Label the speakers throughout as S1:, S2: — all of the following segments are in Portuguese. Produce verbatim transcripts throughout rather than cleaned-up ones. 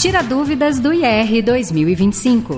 S1: Tira Dúvidas do I R dois mil e vinte e cinco.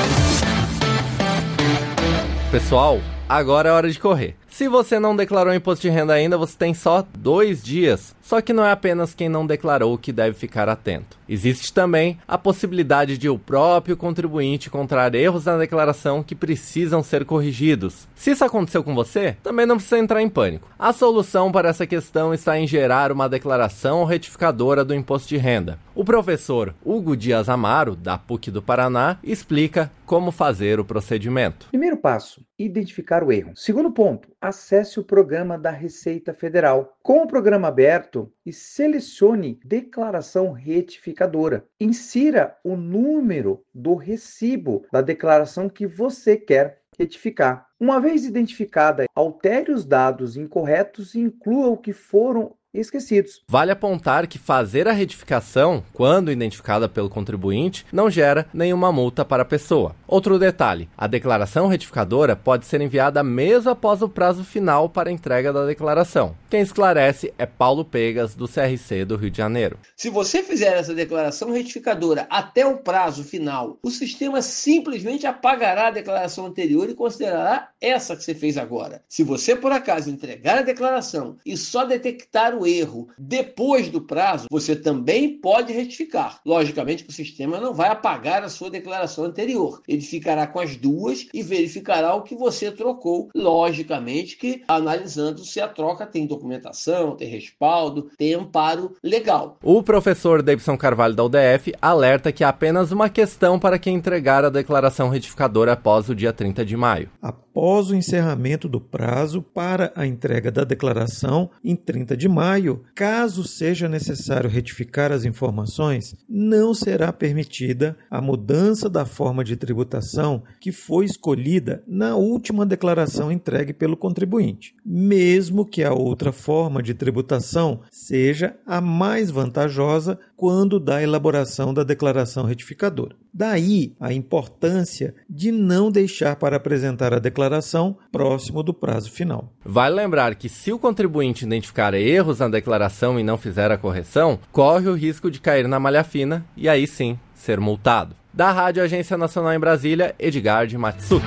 S2: Pessoal, agora é hora de correr. Se você não declarou imposto de renda ainda, você tem só dois dias. Só que não é apenas quem não declarou que deve ficar atento. Existe também a possibilidade de o próprio contribuinte encontrar erros na declaração que precisam ser corrigidos. Se isso aconteceu com você, também não precisa entrar em pânico. A solução para essa questão está em gerar uma declaração retificadora do imposto de renda. O professor Hugo Dias Amaro, da P U C do Paraná, explica como fazer o procedimento.
S3: Primeiro passo, identificar o erro. Segundo ponto, acesse o programa da Receita Federal. Com o programa aberto, e selecione Declaração Retificadora. Insira o número do recibo da declaração que você quer retificar. Uma vez identificada, altere os dados incorretos e inclua o que foram esquecidos.
S2: Vale apontar que fazer a retificação, quando identificada pelo contribuinte, não gera nenhuma multa para a pessoa. Outro detalhe, a declaração retificadora pode ser enviada mesmo após o prazo final para a entrega da declaração. Quem esclarece é Paulo Pegas, do C R C do Rio de Janeiro.
S4: Se você fizer essa declaração retificadora até o prazo final, o sistema simplesmente apagará a declaração anterior e considerará essa que você fez agora. Se você, por acaso, entregar a declaração e só detectar o erro depois do prazo, você também pode retificar. Logicamente que o sistema não vai apagar a sua declaração anterior. Ele ficará com as duas e verificará o que você trocou. Logicamente que analisando se a troca tem documentação, tem respaldo, tem amparo legal.
S2: O professor Davidson Carvalho da U D F alerta que há apenas uma questão para quem entregar a declaração retificadora após o dia trinta de maio.
S5: Após o encerramento do prazo para a entrega da declaração em trinta de maio, caso seja necessário retificar as informações, não será permitida a mudança da forma de tributação que foi escolhida na última declaração entregue pelo contribuinte, mesmo que a outra forma de tributação seja a mais vantajosa quando da elaboração da declaração retificadora. Daí a importância de não deixar para apresentar a declaração próximo do prazo final.
S2: Vale lembrar que se o contribuinte identificar erros na declaração e não fizer a correção, corre o risco de cair na malha fina e aí sim ser multado. Da Rádio Agência Nacional em Brasília, Edgar de Matsuki.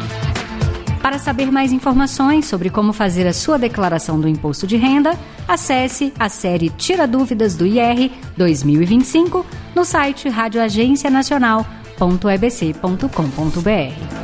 S1: Para saber mais informações sobre como fazer a sua declaração do imposto de renda, acesse a série Tira Dúvidas do I R dois mil e vinte e cinco no site radio agência nacional ponto e b c ponto com ponto b r.